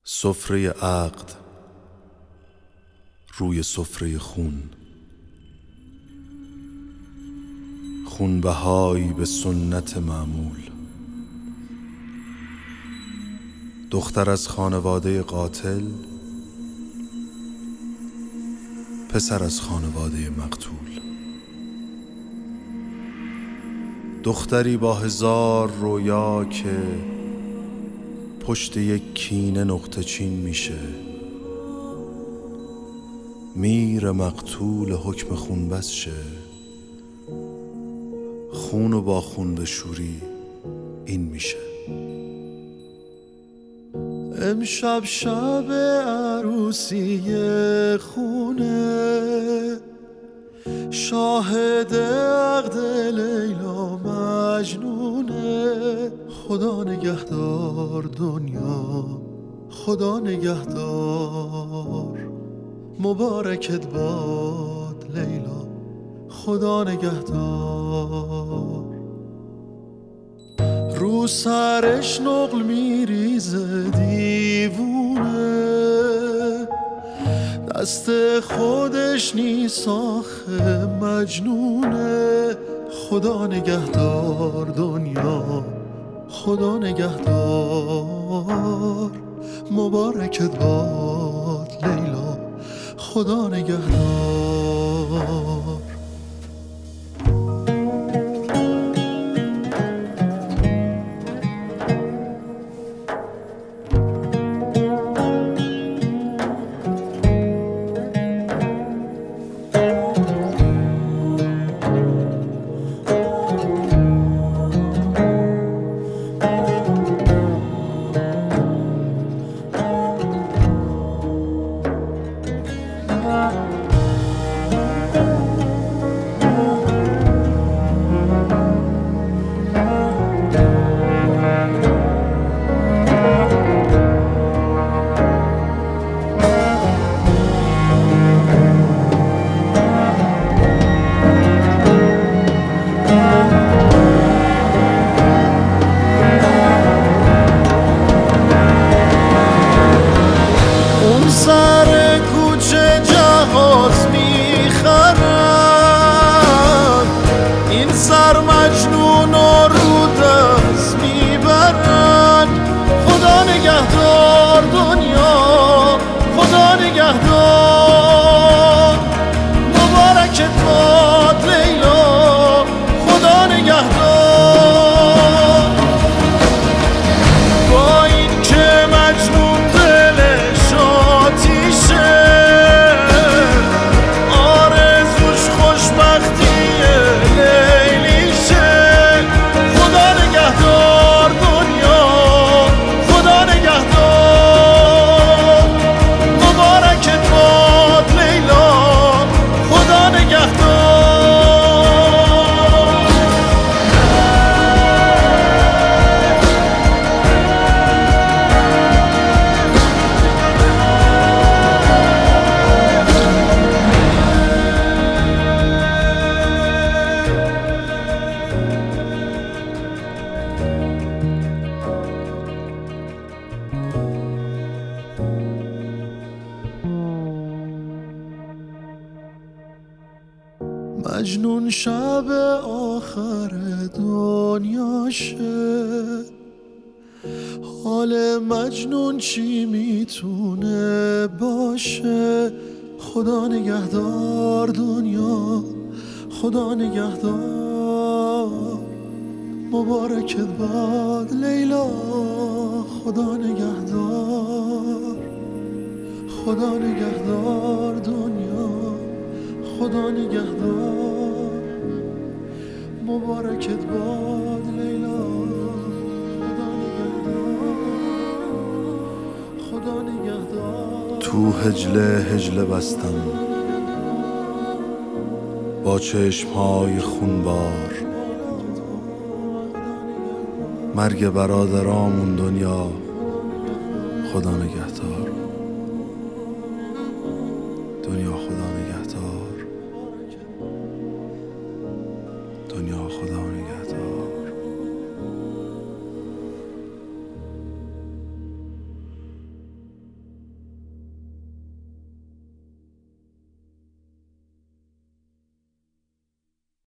سفره عقد روی سفره خون، خونبهایی به سنت معمول. دختر از خانواده قاتل، پسر از خانواده مقتول. دختری با 1000 رویا که پشت یک کینه نقطه چین میشه. میر مقتول حکم خونبس شه، خونو با خون بشوری این میشه. امشب شب عروسی خونه، شاهد عقد لیلا مجنونه. خدا نگهدار دنیا، خدا نگهدار، مبارکت باد لیلا، خدا نگهدار. رو سرش نقل میریزه دیوونه، دست خودش نیست آخه مجنونه. خدا نگهدار دنیا، خدا نگهدار، مبارکت باد لیلا، خدا نگهدار. سر کوچه جهاز میخرن، این سر مجنون رو دست میبرن. خدا نگهدار دنیا، خدا نگهدار، مبارکت باد لیلا، خدا نگهدار. با این که مجنون دلش آتیشه، آرزوش خوشبختی لیلیشه. خدا نگهدار دنیا، خدا نگهدار، مبارکت باد لیلا، خدا نگهدار. مجنون شب آخر دنیاشه، حال مجنون چی میتونه باشه. خدا نگهدار دنیا، خدا نگهدار، مبارکت باد لیلا، خدا نگهدار. خدا نگهدار دنیا، خدا نگهدار، مبارکت باد لیلا، خدا نگهدار، خدا نگهدار. تو هجله بستم با چشمهای خونبار، مرگ برادرامون دنیا، خدا نگهدار.